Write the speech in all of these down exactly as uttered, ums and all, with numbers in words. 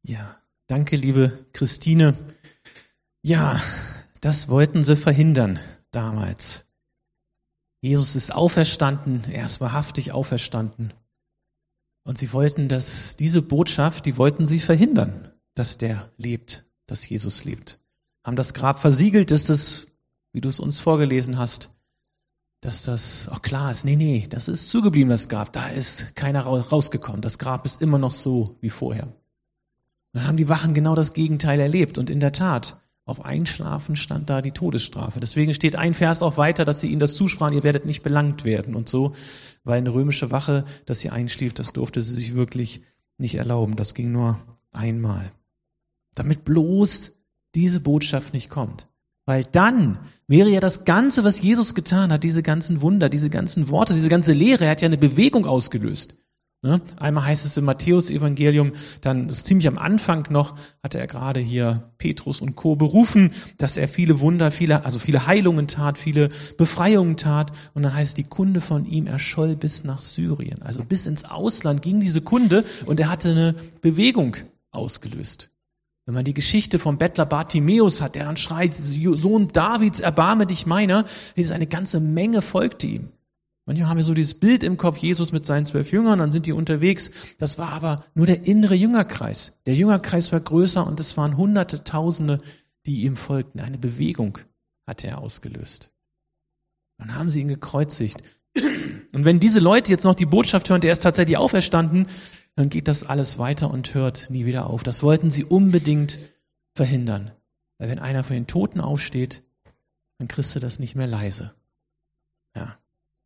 Ja, danke, liebe Christine. Ja, das wollten sie verhindern damals. Jesus ist auferstanden, er ist wahrhaftig auferstanden. Und sie wollten, dass diese Botschaft, die wollten sie verhindern, dass der lebt, dass Jesus lebt. Haben das Grab versiegelt, dass das, wie du es uns vorgelesen hast, dass das auch klar ist. Nee, nee, das ist zugeblieben, das Grab. Da ist keiner rausgekommen. Das Grab ist immer noch so wie vorher. Und dann haben die Wachen genau das Gegenteil erlebt. Und in der Tat, auf Einschlafen stand da die Todesstrafe. Deswegen steht ein Vers auch weiter, dass sie ihnen das zusprachen, ihr werdet nicht belangt werden und so. Weil eine römische Wache, dass sie einschlief, das durfte sie sich wirklich nicht erlauben. Das ging nur einmal. Damit bloß diese Botschaft nicht kommt. Weil dann wäre ja das Ganze, was Jesus getan hat, diese ganzen Wunder, diese ganzen Worte, diese ganze Lehre, er hat ja eine Bewegung ausgelöst. Ne? Einmal heißt es im Matthäus-Evangelium, dann ist ziemlich am Anfang noch, hatte er gerade hier Petrus und Co. berufen, dass er viele Wunder, viele, also viele Heilungen tat, viele Befreiungen tat. Und dann heißt es, die Kunde von ihm erscholl bis nach Syrien. Also bis ins Ausland ging diese Kunde und er hatte eine Bewegung ausgelöst. Wenn man die Geschichte vom Bettler Bartimäus hat, der dann schreit, Sohn Davids, erbarme dich meiner, ist eine ganze Menge folgte ihm. Manchmal haben wir so dieses Bild im Kopf, Jesus mit seinen zwölf Jüngern, dann sind die unterwegs. Das war aber nur der innere Jüngerkreis. Der Jüngerkreis war größer und es waren Hunderte, Tausende, die ihm folgten. Eine Bewegung hatte er ausgelöst. Dann haben sie ihn gekreuzigt. Und wenn diese Leute jetzt noch die Botschaft hören, der ist tatsächlich auferstanden, dann geht das alles weiter und hört nie wieder auf. Das wollten sie unbedingt verhindern. Weil wenn einer von den Toten aufsteht, dann kriegst du das nicht mehr leise. Ja.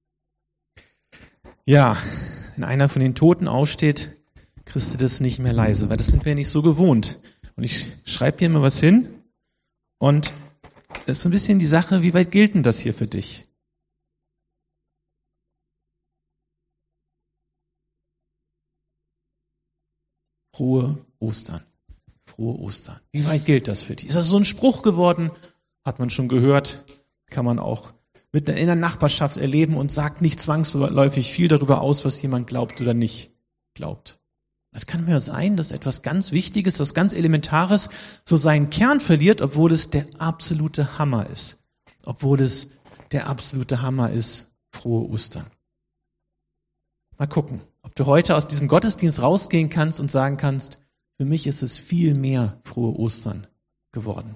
Ja, wenn einer von den Toten aufsteht, kriegst du das nicht mehr leise, weil das sind wir nicht so gewohnt. Und ich schreibe hier mal was hin und das ist so ein bisschen die Sache, wie weit gilt denn das hier für dich? Frohe Ostern. Frohe Ostern. Wie weit gilt das für dich? Ist das so ein Spruch geworden? Hat man schon gehört? Kann man auch mit in der Nachbarschaft erleben und sagt nicht zwangsläufig viel darüber aus, was jemand glaubt oder nicht glaubt. Es kann ja sein, dass etwas ganz Wichtiges, das ganz Elementares so seinen Kern verliert, obwohl es der absolute Hammer ist. Obwohl es der absolute Hammer ist. Frohe Ostern. Mal gucken, ob du heute aus diesem Gottesdienst rausgehen kannst und sagen kannst, für mich ist es viel mehr frohe Ostern geworden.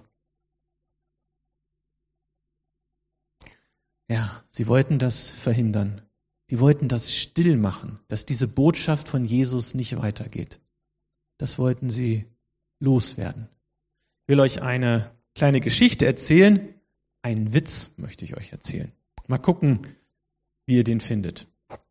Ja, sie wollten das verhindern. Die wollten das still machen, dass diese Botschaft von Jesus nicht weitergeht. Das wollten sie loswerden. Ich will euch eine kleine Geschichte erzählen. Einen Witz möchte ich euch erzählen. Mal gucken, wie ihr den findet.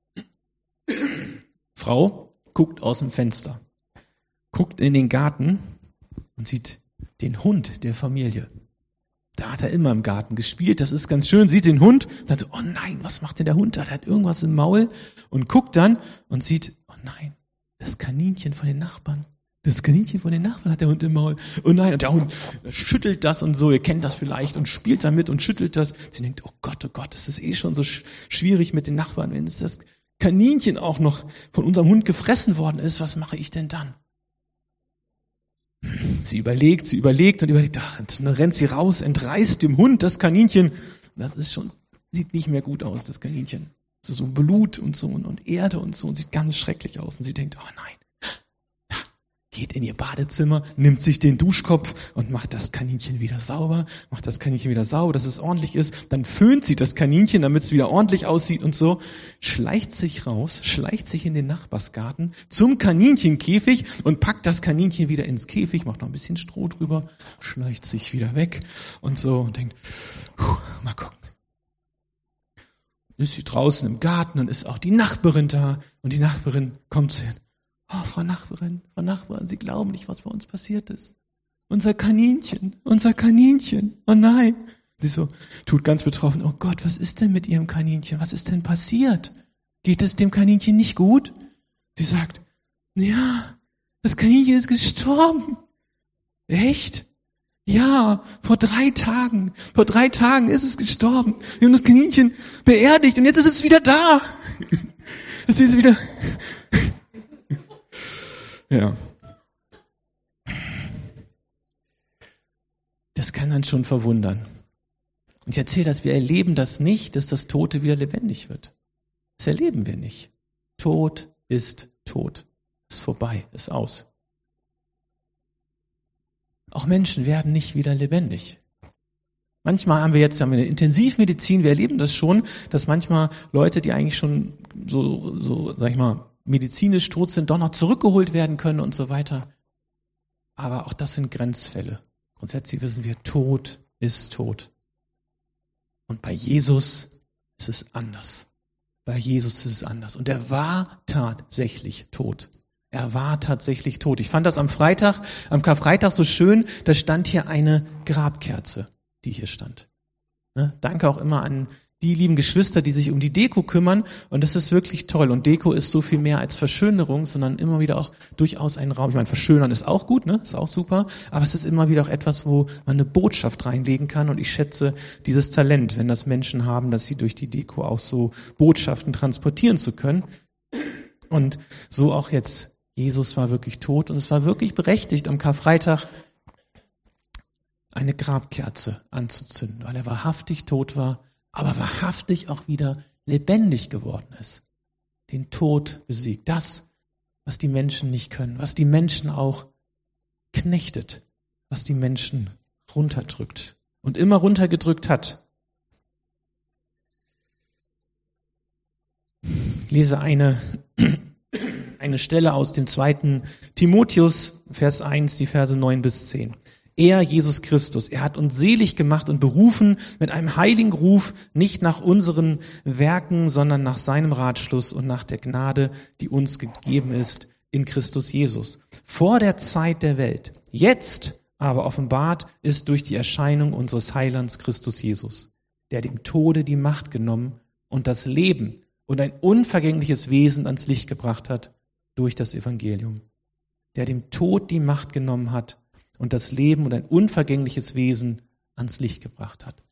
Frau guckt aus dem Fenster, guckt in den Garten und sieht den Hund der Familie. Da hat er immer im Garten gespielt, das ist ganz schön, sieht den Hund, sagt so, oh nein, was macht denn der Hund da? Der hat irgendwas im Maul und guckt dann und sieht, oh nein, das Kaninchen von den Nachbarn. Das Kaninchen von den Nachbarn hat der Hund im Maul. Oh nein, und der Hund schüttelt das und so, ihr kennt das vielleicht und spielt damit und schüttelt das. Sie denkt, oh Gott, oh Gott, das ist eh schon so sch- schwierig mit den Nachbarn, wenn es das Kaninchen auch noch von unserem Hund gefressen worden ist, was mache ich denn dann? Sie überlegt, sie überlegt und überlegt, ach, und dann rennt sie raus, entreißt dem Hund das Kaninchen. Das ist schon, sieht nicht mehr gut aus, das Kaninchen. Das ist so Blut und so und Erde und so und sieht ganz schrecklich aus. Und sie denkt, oh nein, ja, geht in ihr Badezimmer, nimmt sich den Duschkopf und macht das Kaninchen wieder sauber, macht das Kaninchen wieder sauber, dass es ordentlich ist. Dann föhnt sie das Kaninchen, damit es wieder ordentlich aussieht und so. Schleicht sich raus, schleicht sich in den Nachbarsgarten zum Kaninchenkäfig und packt das Kaninchen wieder ins Käfig, macht noch ein bisschen Stroh drüber, schleicht sich wieder weg und so und denkt, puh, mal gucken. Ist sie draußen im Garten und ist auch die Nachbarin da und die Nachbarin kommt zu ihr. Oh, Frau Nachbarin, Frau Nachbarin, Sie glauben nicht, was bei uns passiert ist. Unser Kaninchen, unser Kaninchen, oh nein. Sie so, tut ganz betroffen, oh Gott, was ist denn mit Ihrem Kaninchen? Was ist denn passiert? Geht es dem Kaninchen nicht gut? Sie sagt, ja, das Kaninchen ist gestorben. Echt? Ja, vor drei Tagen. Vor drei Tagen ist es gestorben. Wir haben das Kaninchen beerdigt und jetzt ist es wieder da. Es ist wieder... Ja. kann dann schon verwundern. Und ich erzähle das, wir erleben das nicht, dass das Tote wieder lebendig wird. Das erleben wir nicht. Tod ist tot. Ist vorbei, ist aus. Auch Menschen werden nicht wieder lebendig. Manchmal haben wir jetzt haben wir eine Intensivmedizin, wir erleben das schon, dass manchmal Leute, die eigentlich schon so, so, sag ich mal, medizinisch tot sind, doch noch zurückgeholt werden können und so weiter. Aber auch das sind Grenzfälle. Grundsätzlich wissen wir, Tod ist tot. Und bei Jesus ist es anders. Bei Jesus ist es anders. Und er war tatsächlich tot. Er war tatsächlich tot. Ich fand das am Freitag, am Karfreitag so schön, da stand hier eine Grabkerze, die hier stand. Ne? Danke auch immer an die lieben Geschwister, die sich um die Deko kümmern. Und das ist wirklich toll. Und Deko ist so viel mehr als Verschönerung, sondern immer wieder auch durchaus ein Raum. Ich meine, verschönern ist auch gut, ne? Ist auch super. Aber es ist immer wieder auch etwas, wo man eine Botschaft reinlegen kann. Und ich schätze dieses Talent, wenn das Menschen haben, dass sie durch die Deko auch so Botschaften transportieren zu können. Und so auch jetzt. Jesus war wirklich tot. Und es war wirklich berechtigt, am Karfreitag eine Grabkerze anzuzünden, weil er wahrhaftig tot war, aber wahrhaftig auch wieder lebendig geworden ist. Den Tod besiegt. Das, was die Menschen nicht können, was die Menschen auch knechtet, was die Menschen runterdrückt und immer runtergedrückt hat. Ich lese eine, eine Stelle aus dem zweiten Timotheus, Vers eins, die Verse neun bis zehn. Er, Jesus Christus, er hat uns selig gemacht und berufen mit einem heiligen Ruf, nicht nach unseren Werken, sondern nach seinem Ratschluss und nach der Gnade, die uns gegeben ist in Christus Jesus. Vor der Zeit der Welt. Jetzt aber offenbart ist durch die Erscheinung unseres Heilands Christus Jesus, der dem Tode die Macht genommen und das Leben und ein unvergängliches Wesen ans Licht gebracht hat durch das Evangelium. Der dem Tod die Macht genommen hat und das Leben und ein unvergängliches Wesen ans Licht gebracht hat.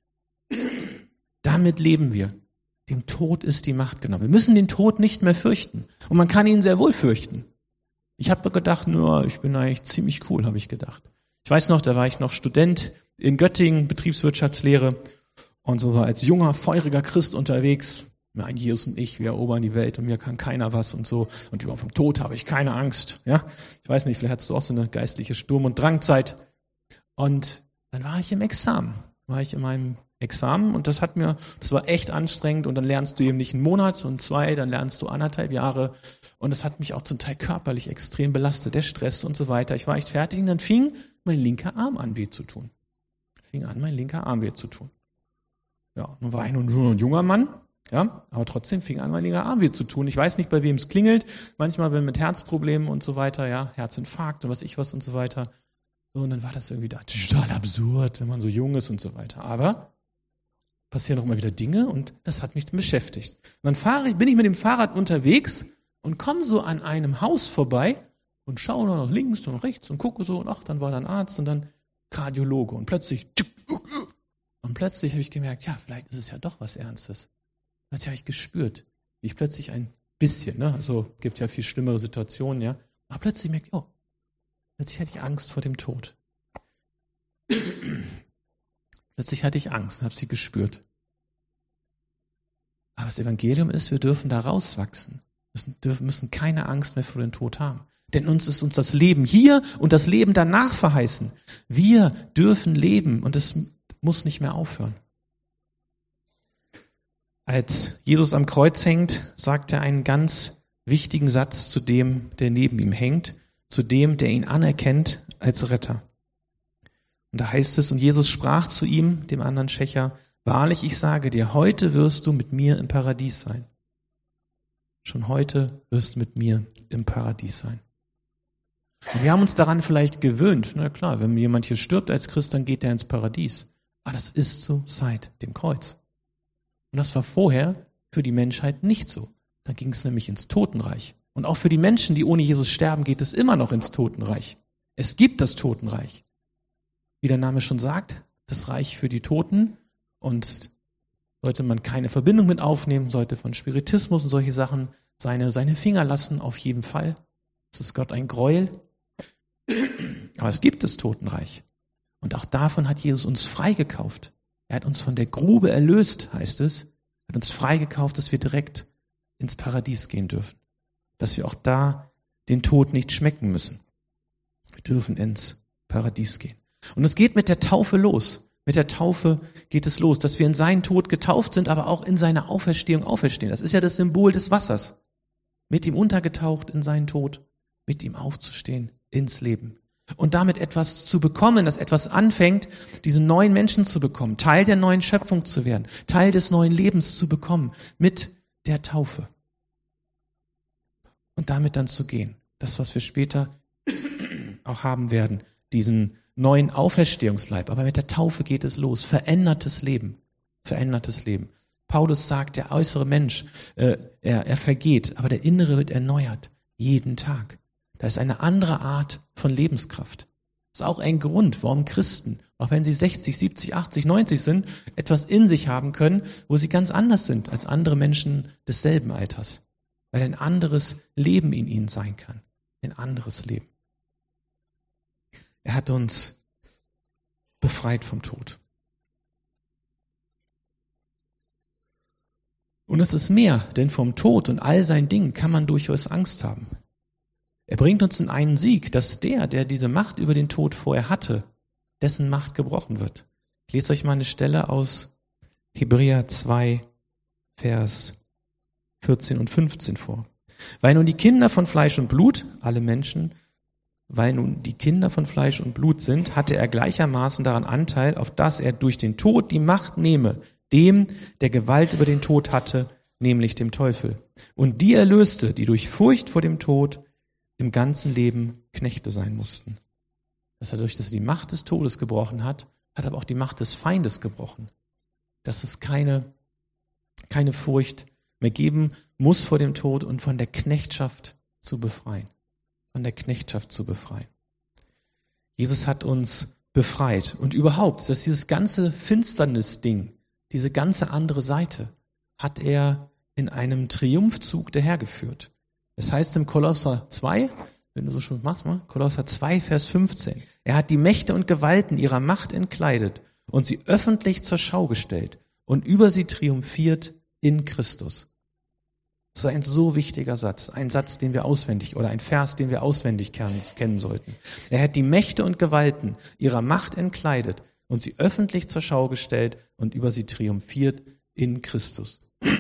Damit leben wir. Dem Tod ist die Macht genommen. Wir müssen den Tod nicht mehr fürchten. Und man kann ihn sehr wohl fürchten. Ich habe gedacht, nur, ich bin eigentlich ziemlich cool, habe ich gedacht. Ich weiß noch, da war ich noch Student in Göttingen, Betriebswirtschaftslehre, und so war als junger, feuriger Christ unterwegs. Mein Jesus und ich, wir erobern die Welt und mir kann keiner was und so. Und über vom Tod habe ich keine Angst. Ja, ich weiß nicht, vielleicht hattest du auch so eine geistliche Sturm- und Drangzeit. Und dann war ich im Examen. War ich in meinem Examen und das hat mir, das war echt anstrengend. Und dann lernst du eben nicht einen Monat und zwei, dann lernst du anderthalb Jahre. Und das hat mich auch zum Teil körperlich extrem belastet, der Stress und so weiter. Ich war echt fertig und dann fing mein linker Arm an weh zu tun. Fing an, mein linker Arm weh zu tun. Ja, nun war ich nur ein junger Mann. Ja, aber trotzdem fing an, mein linker Arm weh zu tun. Ich weiß nicht, bei wem es klingelt. Manchmal, wenn mit Herzproblemen und so weiter, ja, Herzinfarkt und was ich was und so weiter. So, und dann war das irgendwie da total absurd, wenn man so jung ist und so weiter. Aber passieren auch immer wieder Dinge und das hat mich beschäftigt. Und dann fahre ich, bin ich mit dem Fahrrad unterwegs und komme so an einem Haus vorbei und schaue noch nach links und rechts und gucke so und ach, dann war da ein Arzt und dann Kardiologe und plötzlich und plötzlich habe ich gemerkt, ja, vielleicht ist es ja doch was Ernstes. Plötzlich habe ich gespürt, wie ich plötzlich ein bisschen, ne, also gibt ja viel schlimmere Situationen, ja, aber plötzlich merke ich, oh, plötzlich hatte ich Angst vor dem Tod. Plötzlich hatte ich Angst und habe sie gespürt. Aber das Evangelium ist, wir dürfen da rauswachsen. Wir müssen, müssen keine Angst mehr vor dem Tod haben. Denn uns ist uns das Leben hier und das Leben danach verheißen. Wir dürfen leben und es muss nicht mehr aufhören. Als Jesus am Kreuz hängt, sagt er einen ganz wichtigen Satz zu dem, der neben ihm hängt, zu dem, der ihn anerkennt als Retter. Und da heißt es, und Jesus sprach zu ihm, dem anderen Schächer, wahrlich, ich sage dir, heute wirst du mit mir im Paradies sein. Schon heute wirst du mit mir im Paradies sein. Und wir haben uns daran vielleicht gewöhnt. Na klar, wenn jemand hier stirbt als Christ, dann geht er ins Paradies. Aber das ist so seit dem Kreuz. Und das war vorher für die Menschheit nicht so. Da ging es nämlich ins Totenreich. Und auch für die Menschen, die ohne Jesus sterben, geht es immer noch ins Totenreich. Es gibt das Totenreich. Wie der Name schon sagt, das Reich für die Toten. Und sollte man keine Verbindung mit aufnehmen, sollte von Spiritismus und solche Sachen seine, seine Finger lassen, auf jeden Fall. Das ist Gott ein Gräuel. Aber es gibt das Totenreich. Und auch davon hat Jesus uns freigekauft. Er hat uns von der Grube erlöst, heißt es. Er hat uns freigekauft, dass wir direkt ins Paradies gehen dürfen. Dass wir auch da den Tod nicht schmecken müssen. Wir dürfen ins Paradies gehen. Und es geht mit der Taufe los. Mit der Taufe geht es los, dass wir in seinen Tod getauft sind, aber auch in seine Auferstehung auferstehen. Das ist ja das Symbol des Wassers. Mit ihm untergetaucht in seinen Tod, mit ihm aufzustehen ins Leben. Und damit etwas zu bekommen, das etwas anfängt, diesen neuen Menschen zu bekommen, Teil der neuen Schöpfung zu werden, Teil des neuen Lebens zu bekommen, mit der Taufe. Und damit dann zu gehen. Das, was wir später auch haben werden, diesen neuen Auferstehungsleib. Aber mit der Taufe geht es los. Verändertes Leben. Verändertes Leben. Paulus sagt, der äußere Mensch, äh, er, er vergeht, aber der innere wird erneuert. Jeden Tag. Da ist eine andere Art von Lebenskraft. Das ist auch ein Grund, warum Christen, auch wenn sie sechzig, siebzig, achtzig, neunzig sind, etwas in sich haben können, wo sie ganz anders sind als andere Menschen desselben Alters. Weil ein anderes Leben in ihnen sein kann. Ein anderes Leben. Er hat uns befreit vom Tod. Und es ist mehr, denn vom Tod und all seinen Dingen kann man durchaus Angst haben. Er bringt uns in einen Sieg, dass der, der diese Macht über den Tod vorher hatte, dessen Macht gebrochen wird. Ich lese euch mal eine Stelle aus Hebräer zwei, Vers vierzehn und fünfzehn vor. Weil nun die Kinder von Fleisch und Blut, alle Menschen, weil nun die Kinder von Fleisch und Blut sind, hatte er gleichermaßen daran Anteil, auf dass er durch den Tod die Macht nehme, dem, der Gewalt über den Tod hatte, nämlich dem Teufel. Und die erlöste, die durch Furcht vor dem Tod im ganzen Leben Knechte sein mussten. Das heißt, dadurch, dass er die Macht des Todes gebrochen hat, hat aber auch die Macht des Feindes gebrochen. Dass es keine, keine Furcht mehr geben muss vor dem Tod und von der Knechtschaft zu befreien. Von der Knechtschaft zu befreien. Jesus hat uns befreit. Und überhaupt, dass dieses ganze Finsternis-Ding, diese ganze andere Seite, hat er in einem Triumphzug dahergeführt. Es heißt im Kolosser zwei, wenn du so schon machst, mal, Kolosser zwei, Vers fünfzehn, er hat die Mächte und Gewalten ihrer Macht entkleidet und sie öffentlich zur Schau gestellt und über sie triumphiert in Christus. Das ist ein so wichtiger Satz, ein Satz, den wir auswendig, oder ein Vers, den wir auswendig kennen sollten. Er hat die Mächte und Gewalten ihrer Macht entkleidet und sie öffentlich zur Schau gestellt und über sie triumphiert in Christus.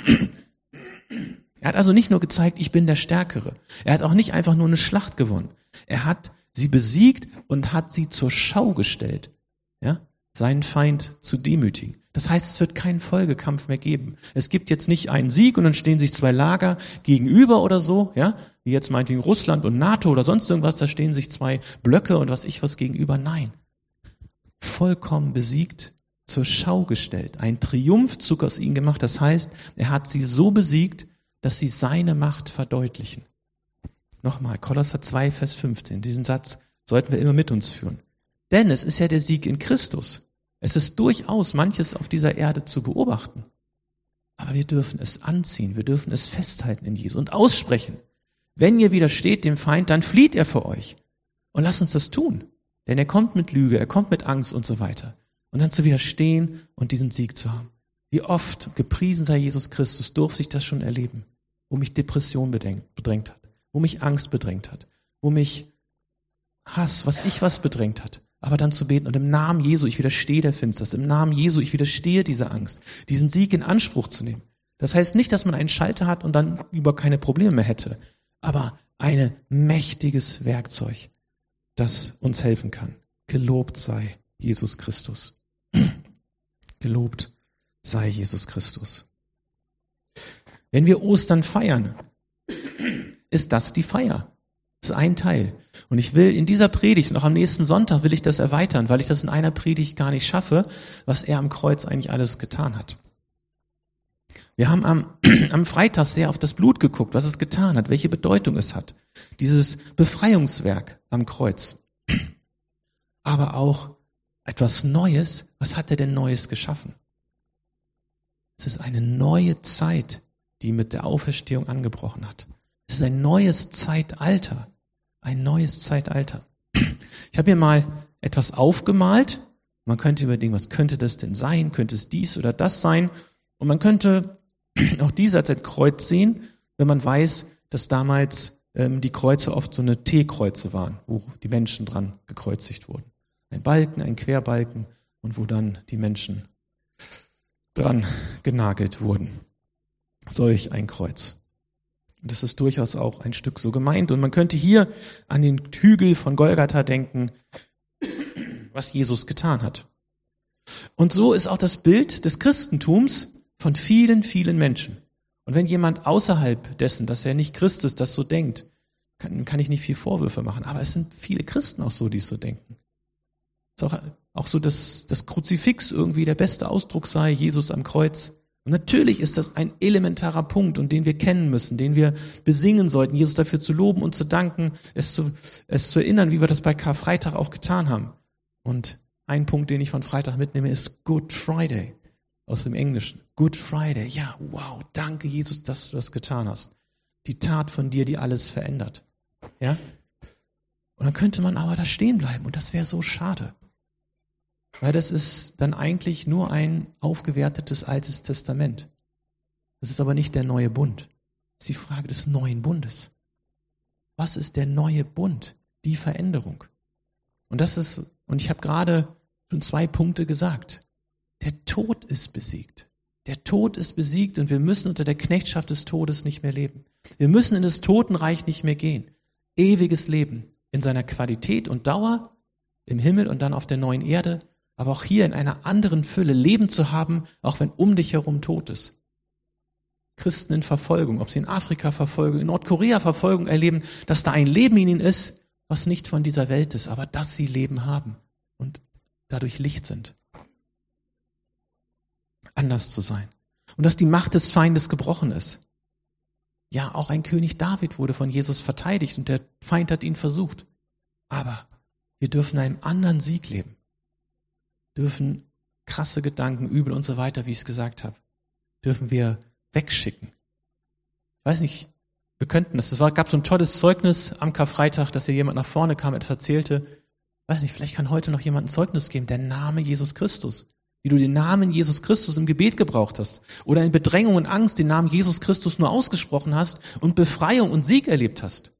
Er hat also nicht nur gezeigt, ich bin der Stärkere. Er hat auch nicht einfach nur eine Schlacht gewonnen. Er hat sie besiegt und hat sie zur Schau gestellt, ja, seinen Feind zu demütigen. Das heißt, es wird keinen Folgekampf mehr geben. Es gibt jetzt nicht einen Sieg und dann stehen sich zwei Lager gegenüber oder so, ja, wie jetzt meinetwegen Russland und NATO oder sonst irgendwas, da stehen sich zwei Blöcke und was ich was gegenüber. Nein. Vollkommen besiegt, zur Schau gestellt, einen Triumphzug aus ihnen gemacht. Das heißt, er hat sie so besiegt, dass sie seine Macht verdeutlichen. Nochmal, Kolosser zwei, Vers fünfzehn. Diesen Satz sollten wir immer mit uns führen. Denn es ist ja der Sieg in Christus. Es ist durchaus manches auf dieser Erde zu beobachten. Aber wir dürfen es anziehen, wir dürfen es festhalten in Jesus und aussprechen. Wenn ihr widersteht dem Feind, dann flieht er vor euch. Und lasst uns das tun. Denn er kommt mit Lüge, er kommt mit Angst und so weiter. Und dann zu widerstehen und diesen Sieg zu haben. Wie oft, gepriesen sei Jesus Christus, durfte ich das schon erleben, wo mich Depression bedrängt hat, wo mich Angst bedrängt hat, wo mich Hass, was ich was bedrängt hat. Aber dann zu beten und im Namen Jesu, ich widerstehe der Finsternis, im Namen Jesu, ich widerstehe dieser Angst, diesen Sieg in Anspruch zu nehmen. Das heißt nicht, dass man einen Schalter hat und dann über keine Probleme mehr hätte, aber ein mächtiges Werkzeug, das uns helfen kann. Gelobt sei Jesus Christus. Gelobt sei Jesus Christus. Wenn wir Ostern feiern, ist das die Feier. Das ist ein Teil. Und ich will in dieser Predigt, noch am nächsten Sonntag will ich das erweitern, weil ich das in einer Predigt gar nicht schaffe, was er am Kreuz eigentlich alles getan hat. Wir haben am, am Freitag sehr auf das Blut geguckt, was es getan hat, welche Bedeutung es hat. Dieses Befreiungswerk am Kreuz. Aber auch etwas Neues. Was hat er denn Neues geschaffen? Es ist eine neue Zeit, die mit der Auferstehung angebrochen hat. Es ist ein neues Zeitalter. Ein neues Zeitalter. Ich habe hier mal etwas aufgemalt Man könnte überlegen, was könnte das denn sein? Könnte es dies oder das sein? Und man könnte auch dies als ein Kreuz sehen, wenn man weiß, dass damals ähm, die Kreuze oft so eine T-Kreuze waren, wo die Menschen dran gekreuzigt wurden. Ein Balken, ein Querbalken und wo dann die Menschen dran genagelt wurden. Solch ein Kreuz. Und das ist durchaus auch ein Stück so gemeint. Und man könnte hier an den Hügel von Golgatha denken, was Jesus getan hat. Und so ist auch das Bild des Christentums von vielen, vielen Menschen. Und wenn jemand außerhalb dessen, dass er nicht Christ ist, das so denkt, kann, kann ich nicht viel Vorwürfe machen. Aber es sind viele Christen auch so, die es so denken. Es ist auch, auch so, dass das Kruzifix irgendwie der beste Ausdruck sei, Jesus am Kreuz. Und natürlich ist das ein elementarer Punkt, und den wir kennen müssen, den wir besingen sollten, Jesus dafür zu loben und zu danken, es zu, es zu erinnern, wie wir das bei Karfreitag auch getan haben. Und ein Punkt, den ich von Freitag mitnehme, ist Good Friday aus dem Englischen. Good Friday, ja, wow, danke Jesus, dass du das getan hast. Die Tat von dir, die alles verändert. Ja? Und dann könnte man aber da stehen bleiben, und das wäre so schade. Weil das ist dann eigentlich nur ein aufgewertetes Altes Testament. Das ist aber nicht der neue Bund. Das ist die Frage des neuen Bundes. Was ist der neue Bund? Die Veränderung. Und das ist, und ich habe gerade schon zwei Punkte gesagt. Der Tod ist besiegt. Der Tod ist besiegt, und wir müssen unter der Knechtschaft des Todes nicht mehr leben. Wir müssen in das Totenreich nicht mehr gehen. Ewiges Leben in seiner Qualität und Dauer im Himmel und dann auf der neuen Erde, aber auch hier in einer anderen Fülle Leben zu haben, auch wenn um dich herum Tod ist. Christen in Verfolgung, ob sie in Afrika Verfolgung, in Nordkorea Verfolgung erleben, dass da ein Leben in ihnen ist, was nicht von dieser Welt ist, aber dass sie Leben haben und dadurch Licht sind. Anders zu sein. Und dass die Macht des Feindes gebrochen ist. Ja, auch ein König David wurde von Jesus verteidigt und der Feind hat ihn versucht. Aber wir dürfen einem anderen Sieg leben. Dürfen krasse Gedanken, Übel und so weiter, wie ich es gesagt habe, dürfen wir wegschicken. Ich weiß nicht, wir könnten das. Es war, gab so ein tolles Zeugnis am Karfreitag, dass hier jemand nach vorne kam, etwas erzählte. Ich weiß nicht, vielleicht kann heute noch jemand ein Zeugnis geben. Der Name Jesus Christus. Wie du den Namen Jesus Christus im Gebet gebraucht hast. Oder in Bedrängung und Angst den Namen Jesus Christus nur ausgesprochen hast und Befreiung und Sieg erlebt hast.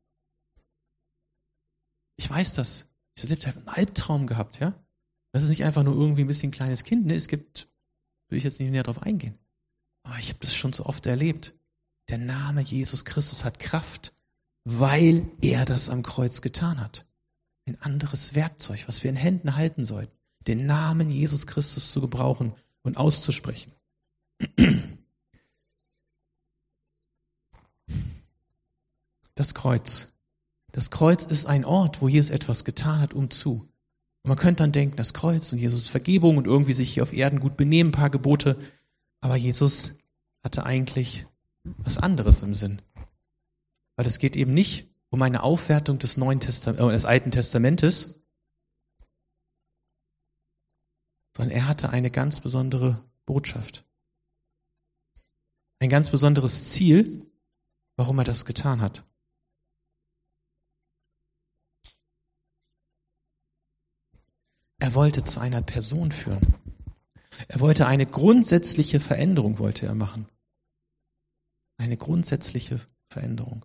Ich weiß das. Ich selbst habe einen Albtraum gehabt, ja. Das ist nicht einfach nur irgendwie ein bisschen ein kleines Kind. Ne? Es gibt, will ich jetzt nicht näher drauf eingehen. Aber ich habe das schon so oft erlebt. Der Name Jesus Christus hat Kraft, weil er das am Kreuz getan hat. Ein anderes Werkzeug, was wir in Händen halten sollten. Den Namen Jesus Christus zu gebrauchen und auszusprechen. Das Kreuz. Das Kreuz ist ein Ort, wo Jesus etwas getan hat, um zu. Und man könnte dann denken, das Kreuz und Jesus Vergebung und irgendwie sich hier auf Erden gut benehmen, ein paar Gebote. Aber Jesus hatte eigentlich was anderes im Sinn. Weil es geht eben nicht um eine Aufwertung des Neuen Testam- äh, des Alten Testamentes, sondern er hatte eine ganz besondere Botschaft. Ein ganz besonderes Ziel, warum er das getan hat. Er wollte zu einer Person führen. Er wollte eine grundsätzliche Veränderung, wollte er machen. Eine grundsätzliche Veränderung.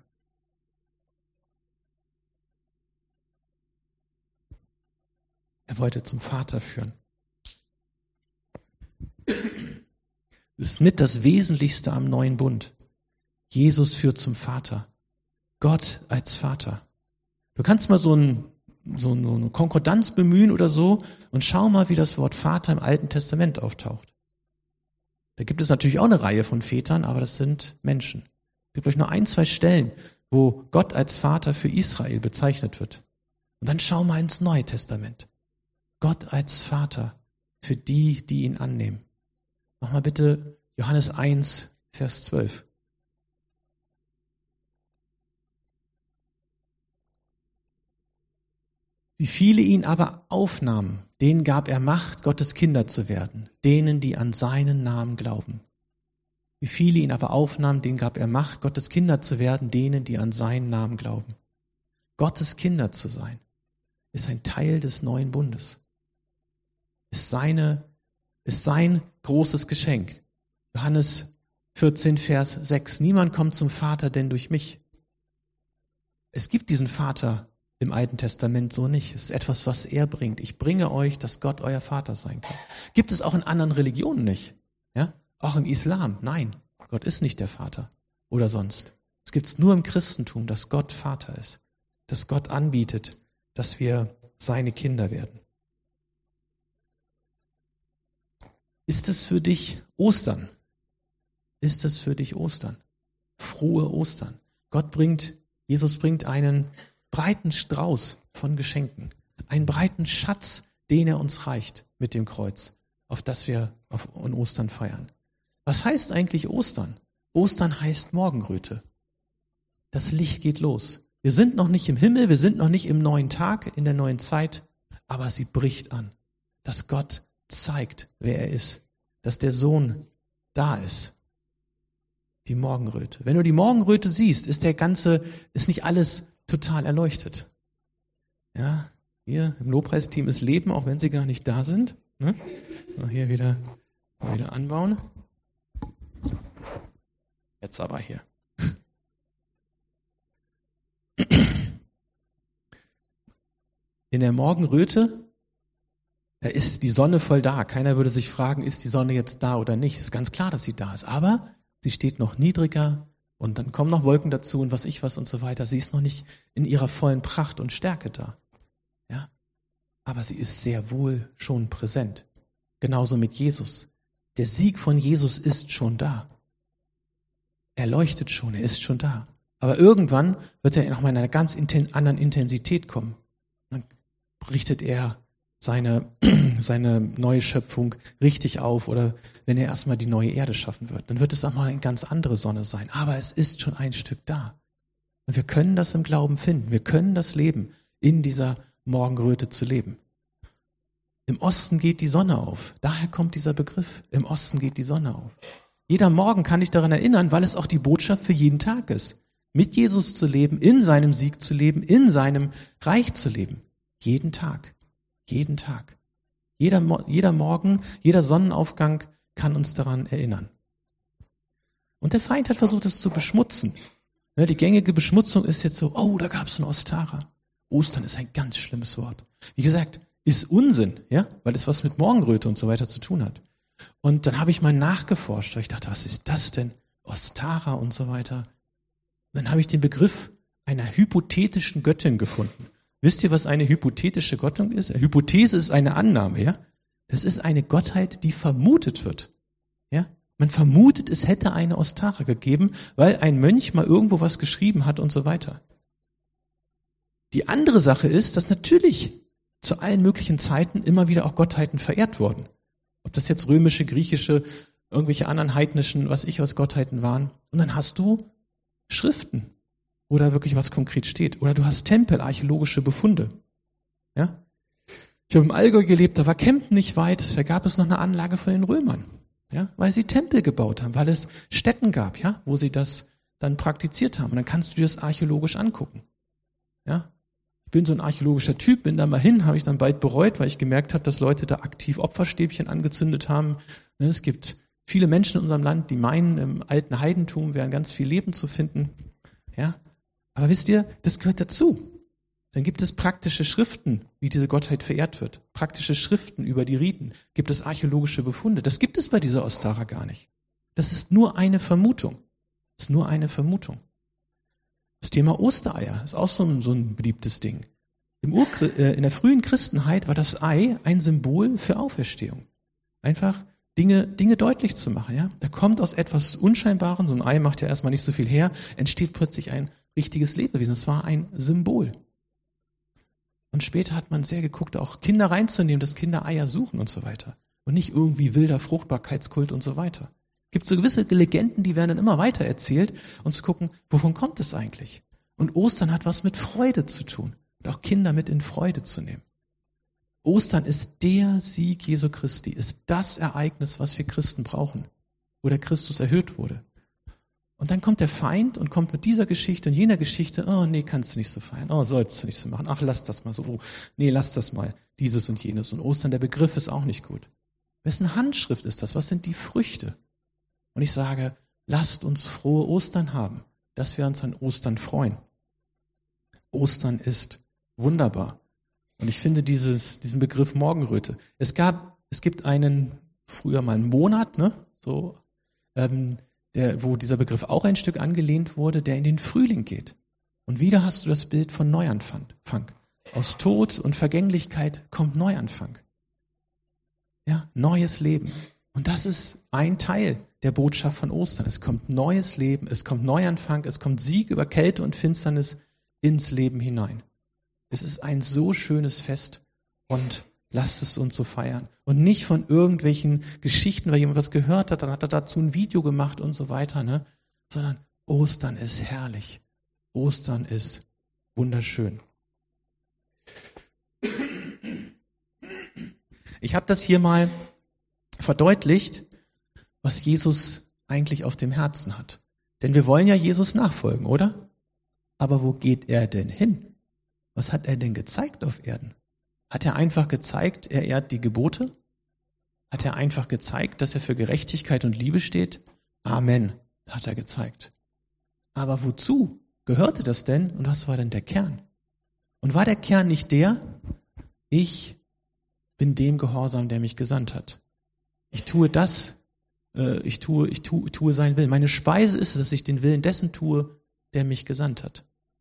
Er wollte zum Vater führen. Das ist mit das Wesentlichste am neuen Bund. Jesus führt zum Vater. Gott als Vater. Du kannst mal so ein so eine Konkordanz bemühen oder so und schau mal, wie das Wort Vater im Alten Testament auftaucht. Da gibt es natürlich auch eine Reihe von Vätern, aber das sind Menschen. Es gibt euch nur ein, zwei Stellen, wo Gott als Vater für Israel bezeichnet wird. Und dann schau mal ins Neue Testament. Gott als Vater für die, die ihn annehmen. Mach mal bitte Johannes eins, Vers zwölf. Wie viele ihn aber aufnahmen, denen gab er Macht, Gottes Kinder zu werden, denen, die an seinen Namen glauben. Wie viele ihn aber aufnahmen, denen gab er Macht, Gottes Kinder zu werden, denen, die an seinen Namen glauben. Gottes Kinder zu sein, ist ein Teil des neuen Bundes. ist seine, ist sein großes Geschenk. Johannes vierzehn, Vers sechs. Niemand kommt zum Vater, denn durch mich. Es gibt diesen Vater im Alten Testament so nicht. Es ist etwas, was er bringt. Ich bringe euch, dass Gott euer Vater sein kann. Gibt es auch in anderen Religionen nicht. Ja? Auch im Islam. Nein, Gott ist nicht der Vater oder sonst. Es gibt es nur im Christentum, dass Gott Vater ist. Dass Gott anbietet, dass wir seine Kinder werden. Ist es für dich Ostern? Ist es für dich Ostern? Frohe Ostern. Gott bringt, Jesus bringt einen breiten Strauß von Geschenken, einen breiten Schatz, den er uns reicht mit dem Kreuz, auf das wir auf in Ostern feiern. Was heißt eigentlich Ostern? Ostern heißt Morgenröte. Das Licht geht los. Wir sind noch nicht im Himmel, wir sind noch nicht im neuen Tag, in der neuen Zeit, aber sie bricht an, dass Gott zeigt, wer er ist, dass der Sohn da ist. Die Morgenröte. Wenn du die Morgenröte siehst, ist der ganze, ist nicht alles total erleuchtet. Ja, hier im Lobpreisteam ist Leben, auch wenn sie gar nicht da sind. Ne? Hier wieder, wieder anbauen. Jetzt aber hier. In der Morgenröte, da ist die Sonne voll da. Keiner würde sich fragen, ist die Sonne jetzt da oder nicht. Es ist ganz klar, dass sie da ist. Aber sie steht noch niedriger und dann kommen noch Wolken dazu und was ich was und so weiter. Sie ist noch nicht in ihrer vollen Pracht und Stärke da. Ja? Aber sie ist sehr wohl schon präsent. Genauso mit Jesus. Der Sieg von Jesus ist schon da. Er leuchtet schon, er ist schon da. Aber irgendwann wird er nochmal in einer ganz inten- anderen Intensität kommen. Dann richtet er seine, seine neue Schöpfung richtig auf oder wenn er erstmal die neue Erde schaffen wird, dann wird es auch mal eine ganz andere Sonne sein. Aber es ist schon ein Stück da. Und wir können das im Glauben finden. Wir können das leben, in dieser Morgenröte zu leben. Im Osten geht die Sonne auf. Daher kommt dieser Begriff. Im Osten geht die Sonne auf. Jeder Morgen kann dich daran erinnern, weil es auch die Botschaft für jeden Tag ist. Mit Jesus zu leben, in seinem Sieg zu leben, in seinem Reich zu leben. Jeden Tag. Jeden Tag. Jeder, jeder Morgen, jeder Sonnenaufgang kann uns daran erinnern. Und der Feind hat versucht, es zu beschmutzen. Die gängige Beschmutzung ist jetzt so, oh, da gab es einen Ostara. Ostern ist ein ganz schlimmes Wort. Wie gesagt, ist Unsinn, ja, weil es was mit Morgenröte und so weiter zu tun hat. Und dann habe ich mal nachgeforscht, weil ich dachte, was ist das denn? Ostara und so weiter. Und dann habe ich den Begriff einer hypothetischen Göttin gefunden. Wisst ihr, was eine hypothetische Göttin ist? Eine Hypothese ist eine Annahme, ja? Das ist eine Gottheit, die vermutet wird. Ja? Man vermutet, es hätte eine Ostara gegeben, weil ein Mönch mal irgendwo was geschrieben hat und so weiter. Die andere Sache ist, dass natürlich zu allen möglichen Zeiten immer wieder auch Gottheiten verehrt wurden. Ob das jetzt römische, griechische, irgendwelche anderen heidnischen, was ich was Gottheiten waren. Und dann hast du Schriften, wo da wirklich was konkret steht. Oder du hast Tempel, archäologische Befunde. Ja? Ich habe im Allgäu gelebt, da war Kempten nicht weit, da gab es noch eine Anlage von den Römern. Ja? Weil sie Tempel gebaut haben, weil es Stätten gab, ja, wo sie das dann praktiziert haben. Und dann kannst du dir das archäologisch angucken. Ja? Ich bin so ein archäologischer Typ, bin da mal hin, habe ich dann bald bereut, weil ich gemerkt habe, dass Leute da aktiv Opferstäbchen angezündet haben. Es gibt viele Menschen in unserem Land, die meinen, im alten Heidentum wären ganz viel Leben zu finden. Ja? Aber wisst ihr, das gehört dazu. Dann gibt es praktische Schriften, wie diese Gottheit verehrt wird. Praktische Schriften über die Riten. Gibt es archäologische Befunde. Das gibt es bei dieser Ostara gar nicht. Das ist nur eine Vermutung. Das ist nur eine Vermutung. Das Thema Ostereier ist auch so ein, so ein beliebtes Ding. Im Ur, äh, in der frühen Christenheit war das Ei ein Symbol für Auferstehung. Einfach Dinge, Dinge deutlich zu machen. Ja? Da kommt aus etwas Unscheinbarem, so ein Ei macht ja erstmal nicht so viel her, entsteht plötzlich ein richtiges Lebewesen. Das war ein Symbol. Und später hat man sehr geguckt, auch Kinder reinzunehmen, dass Kinder Eier suchen und so weiter. Und nicht irgendwie wilder Fruchtbarkeitskult und so weiter. Es gibt so gewisse Legenden, die werden dann immer weiter erzählt und zu gucken, wovon kommt es eigentlich? Und Ostern hat was mit Freude zu tun. Und auch Kinder mit in Freude zu nehmen. Ostern ist der Sieg Jesu Christi, ist das Ereignis, was wir Christen brauchen, wo der Christus erhöht wurde. Und dann kommt der Feind und kommt mit dieser Geschichte und jener Geschichte, oh nee, kannst du nicht so feiern, oh, sollst du nicht so machen, ach, lass das mal so, oh, nee, lass das mal. dieses und jenes. Und Ostern, der Begriff ist auch nicht gut. Wessen Handschrift ist das? Was sind die Früchte? Und ich sage, lasst uns frohe Ostern haben, dass wir uns an Ostern freuen. Ostern ist wunderbar. Und ich finde dieses, diesen Begriff Morgenröte. Es gab, es gibt einen, früher mal einen Monat, ne, so, ähm, der, wo dieser Begriff auch ein Stück angelehnt wurde, der in den Frühling geht. Und wieder hast du das Bild von Neuanfang. Aus Tod und Vergänglichkeit kommt Neuanfang. Ja, neues Leben. Und das ist ein Teil der Botschaft von Ostern. Es kommt neues Leben, es kommt Neuanfang, es kommt Sieg über Kälte und Finsternis ins Leben hinein. Es ist ein so schönes Fest und lasst es uns so feiern. Und nicht von irgendwelchen Geschichten, weil jemand was gehört hat, dann hat er dazu ein Video gemacht und so weiter, ne? Sondern Ostern ist herrlich. Ostern ist wunderschön. Ich habe das hier mal verdeutlicht, was Jesus eigentlich auf dem Herzen hat. Denn wir wollen ja Jesus nachfolgen, oder? Aber wo geht er denn hin? Was hat er denn gezeigt auf Erden? Hat er einfach gezeigt, er ehrt die Gebote? Hat er einfach gezeigt, dass er für Gerechtigkeit und Liebe steht? Amen, hat er gezeigt. Aber wozu gehörte das denn und was war denn der Kern? Und war der Kern nicht der, ich bin dem gehorsam, der mich gesandt hat. Ich tue das, äh, ich tue, ich tue, tue seinen Willen. Meine Speise ist es, dass ich den Willen dessen tue, der mich gesandt hat.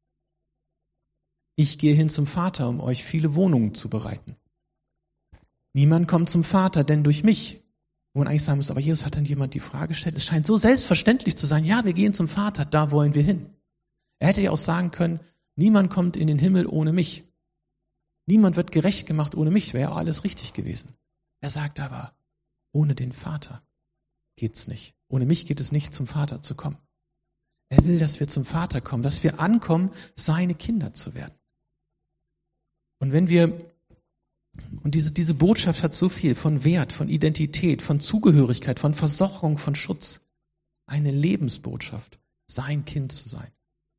Ich gehe hin zum Vater, um euch viele Wohnungen zu bereiten. Niemand kommt zum Vater, denn durch mich. Wo man eigentlich sagen muss, aber Jesus hat dann jemand die Frage gestellt. Es scheint so selbstverständlich zu sein, ja, wir gehen zum Vater, da wollen wir hin. Er hätte ja auch sagen können, niemand kommt in den Himmel ohne mich. Niemand wird gerecht gemacht ohne mich, wäre ja auch alles richtig gewesen. Er sagt aber, ohne den Vater geht's nicht. Ohne mich geht es nicht, zum Vater zu kommen. Er will, dass wir zum Vater kommen, dass wir ankommen, seine Kinder zu werden. Und wenn wir, und diese, diese Botschaft hat so viel von Wert, von Identität, von Zugehörigkeit, von Versorgung, von Schutz. Eine Lebensbotschaft, sein Kind zu sein.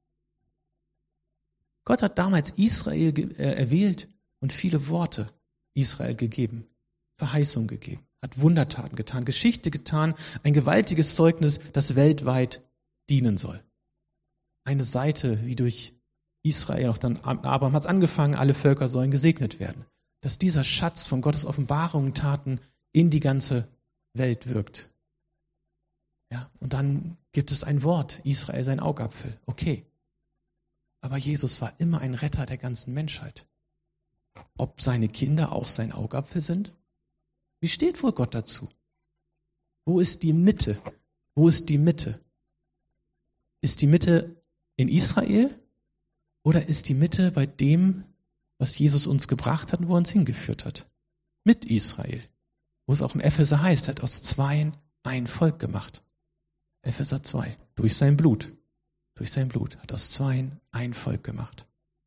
Gott hat damals Israel erwählt und viele Worte Israel gegeben, Verheißung gegeben, hat Wundertaten getan, Geschichte getan, ein gewaltiges Zeugnis, das weltweit dienen soll. Eine Seite, wie durch Israel, auch dann Abraham hat es angefangen, alle Völker sollen gesegnet werden. Dass dieser Schatz von Gottes Offenbarungen, Taten in die ganze Welt wirkt. Ja, und dann gibt es ein Wort, Israel sein Augapfel. Okay. Aber Jesus war immer ein Retter der ganzen Menschheit. Ob seine Kinder auch sein Augapfel sind? Wie steht wohl Gott dazu? Wo ist die Mitte? Wo ist die Mitte? Ist die Mitte in Israel oder ist die Mitte bei dem, was Jesus uns gebracht hat und wo er uns hingeführt hat? Mit Israel. Wo es auch im Epheser heißt, er hat aus Zweien ein Volk gemacht. Epheser zwei. Durch sein Blut. Durch sein Blut hat aus Zweien ein Volk gemacht.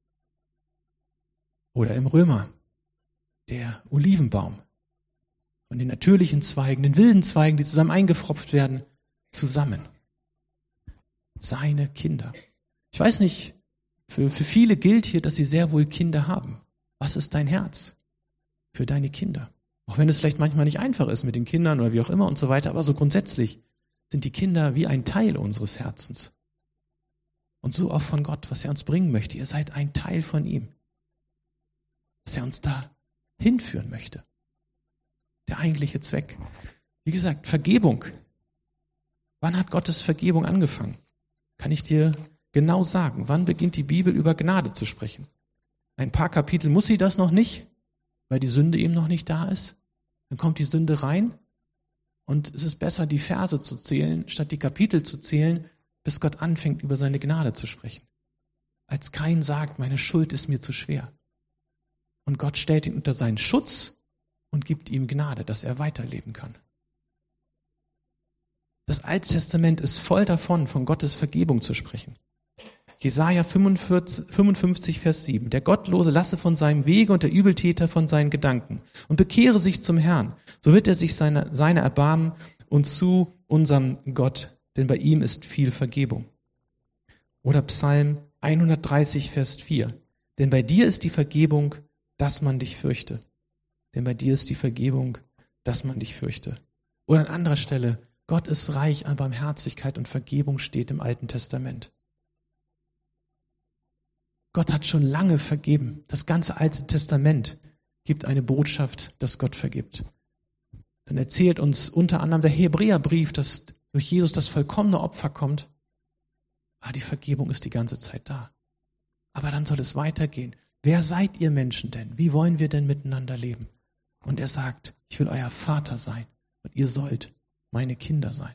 Oder im Römer, der Olivenbaum. Von den natürlichen Zweigen, den wilden Zweigen, die zusammen eingepfropft werden, zusammen. Seine Kinder. Ich weiß nicht, für, für viele gilt hier, dass sie sehr wohl Kinder haben. Was ist dein Herz für deine Kinder? Auch wenn es vielleicht manchmal nicht einfach ist mit den Kindern oder wie auch immer und so weiter, aber so grundsätzlich sind die Kinder wie ein Teil unseres Herzens. Und so auch von Gott, was er uns bringen möchte. Ihr seid ein Teil von ihm. Dass er uns da hinführen möchte. Der eigentliche Zweck. Wie gesagt, Vergebung. Wann hat Gottes Vergebung angefangen? Kann ich dir genau sagen. Wann beginnt die Bibel über Gnade zu sprechen? Ein paar Kapitel muss sie das noch nicht, weil die Sünde eben noch nicht da ist. Dann kommt die Sünde rein und es ist besser, die Verse zu zählen, statt die Kapitel zu zählen, bis Gott anfängt, über seine Gnade zu sprechen. Als Kain sagt, meine Schuld ist mir zu schwer. Und Gott stellt ihn unter seinen Schutz und gibt ihm Gnade, dass er weiterleben kann. Das Alte Testament ist voll davon, von Gottes Vergebung zu sprechen. Jesaja fünfundfünfzig, Vers sieben. Der Gottlose lasse von seinem Wege und der Übeltäter von seinen Gedanken und bekehre sich zum Herrn. So wird er sich seine, seine erbarmen und zu unserem Gott, denn bei ihm ist viel Vergebung. Oder Psalm hundertdreißig, Vers vier. Denn bei dir ist die Vergebung, dass man dich fürchte. denn bei dir ist die Vergebung, dass man dich fürchte. Oder an anderer Stelle, Gott ist reich an Barmherzigkeit und Vergebung steht im Alten Testament. Gott hat schon lange vergeben. Das ganze Alte Testament gibt eine Botschaft, dass Gott vergibt. Dann erzählt uns unter anderem der Hebräerbrief, dass durch Jesus das vollkommene Opfer kommt. Aber die Vergebung ist die ganze Zeit da. Aber dann soll es weitergehen. Wer seid ihr Menschen denn? Wie wollen wir denn miteinander leben? Und er sagt, ich will euer Vater sein und ihr sollt meine Kinder sein.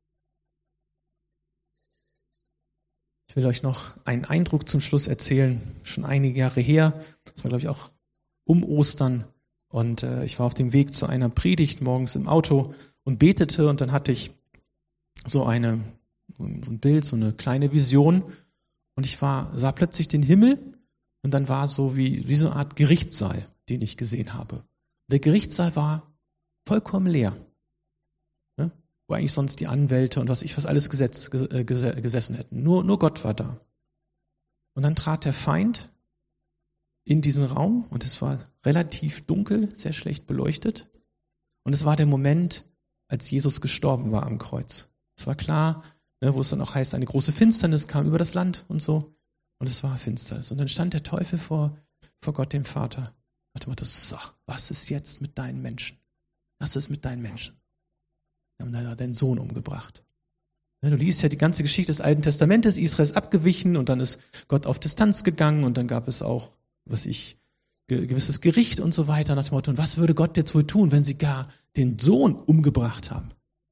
Ich will euch noch einen Eindruck zum Schluss erzählen, schon einige Jahre her. Das war, glaube ich, auch um Ostern. Und äh, ich war auf dem Weg zu einer Predigt morgens im Auto und betete. Und dann hatte ich so, eine, so ein Bild, so eine kleine Vision. Und ich war, sah plötzlich den Himmel. Und dann war es so wie, wie so eine Art Gerichtssaal, den ich gesehen habe. Und der Gerichtssaal war vollkommen leer. Ne? Wo eigentlich sonst die Anwälte und was ich was alles gesetz, äh, gesessen hätten. Nur, nur Gott war da. Und dann trat der Feind in diesen Raum und es war relativ dunkel, sehr schlecht beleuchtet. Und es war der Moment, als Jesus gestorben war am Kreuz. Es war klar, ne, wo es dann auch heißt, eine große Finsternis kam über das Land und so. Und es war Finsternis. Und dann stand der Teufel vor, vor Gott, dem Vater. Und er dachte, so, was ist jetzt mit deinen Menschen? Was ist mit deinen Menschen? Wir haben da deinen Sohn umgebracht. Du liest ja die ganze Geschichte des Alten Testamentes, Israel ist abgewichen und dann ist Gott auf Distanz gegangen und dann gab es auch, was ich, gewisses Gericht und so weiter nach dem Motto, und was würde Gott jetzt wohl tun, wenn sie gar den Sohn umgebracht haben?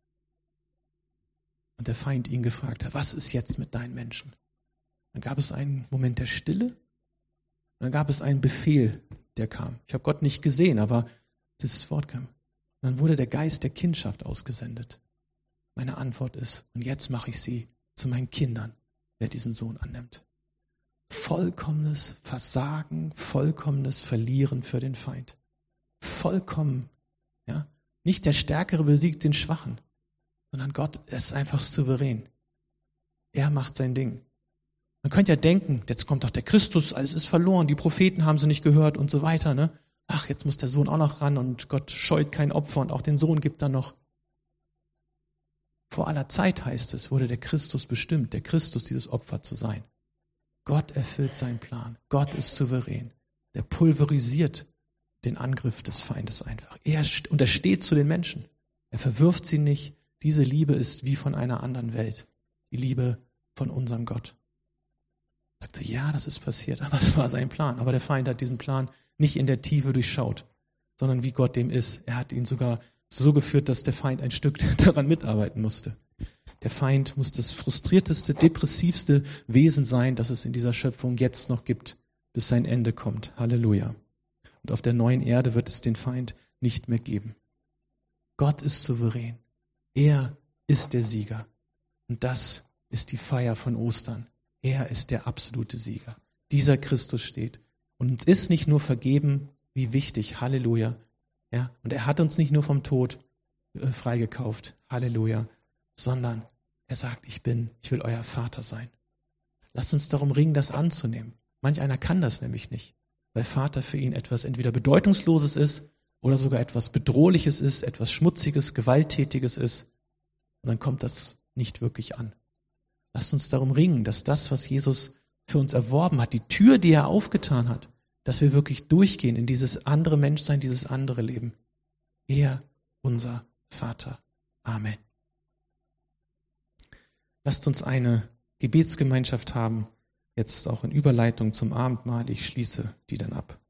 Und der Feind ihn gefragt hat, was ist jetzt mit deinen Menschen? Dann gab es einen Moment der Stille und dann gab es einen Befehl, der kam. Ich habe Gott nicht gesehen, aber dieses Wort kam. Und dann wurde der Geist der Kindschaft ausgesendet. Meine Antwort ist, und jetzt mache ich sie zu meinen Kindern, wer diesen Sohn annimmt. Vollkommenes Versagen, vollkommenes Verlieren für den Feind. Vollkommen, ja. Nicht der Stärkere besiegt den Schwachen, sondern Gott ist einfach souverän. Er macht sein Ding. Man könnte ja denken, jetzt kommt doch der Christus, alles ist verloren, die Propheten haben sie nicht gehört und so weiter, ne? Ach, jetzt muss der Sohn auch noch ran und Gott scheut kein Opfer und auch den Sohn gibt er noch. Vor aller Zeit, heißt es, wurde der Christus bestimmt, der Christus dieses Opfer zu sein. Gott erfüllt seinen Plan. Gott ist souverän. Der pulverisiert den Angriff des Feindes einfach. Er, und er steht zu den Menschen. Er verwirft sie nicht. Diese Liebe ist wie von einer anderen Welt. Die Liebe von unserem Gott. Er sagte, ja, das ist passiert, aber es war sein Plan. Aber der Feind hat diesen Plan nicht in der Tiefe durchschaut, sondern wie Gott dem ist. Er hat ihn sogar so geführt, dass der Feind ein Stück daran mitarbeiten musste. Der Feind muss das frustrierteste, depressivste Wesen sein, das es in dieser Schöpfung jetzt noch gibt, bis sein Ende kommt. Halleluja. Und auf der neuen Erde wird es den Feind nicht mehr geben. Gott ist souverän. Er ist der Sieger. Und das ist die Feier von Ostern. Er ist der absolute Sieger. Dieser Christus steht. Und uns ist nicht nur vergeben, wie wichtig. Halleluja. Ja, und er hat uns nicht nur vom Tod äh, freigekauft. Halleluja. Sondern er sagt, ich bin, ich will euer Vater sein. Lasst uns darum ringen, das anzunehmen. Manch einer kann das nämlich nicht, weil Vater für ihn etwas entweder Bedeutungsloses ist oder sogar etwas Bedrohliches ist, etwas Schmutziges, Gewalttätiges ist. Und dann kommt das nicht wirklich an. Lasst uns darum ringen, dass das, was Jesus für uns erworben hat, die Tür, die er aufgetan hat, dass wir wirklich durchgehen in dieses andere Menschsein, dieses andere Leben. Er, unser Vater. Amen. Lasst uns eine Gebetsgemeinschaft haben, jetzt auch in Überleitung zum Abendmahl. Ich schließe die dann ab.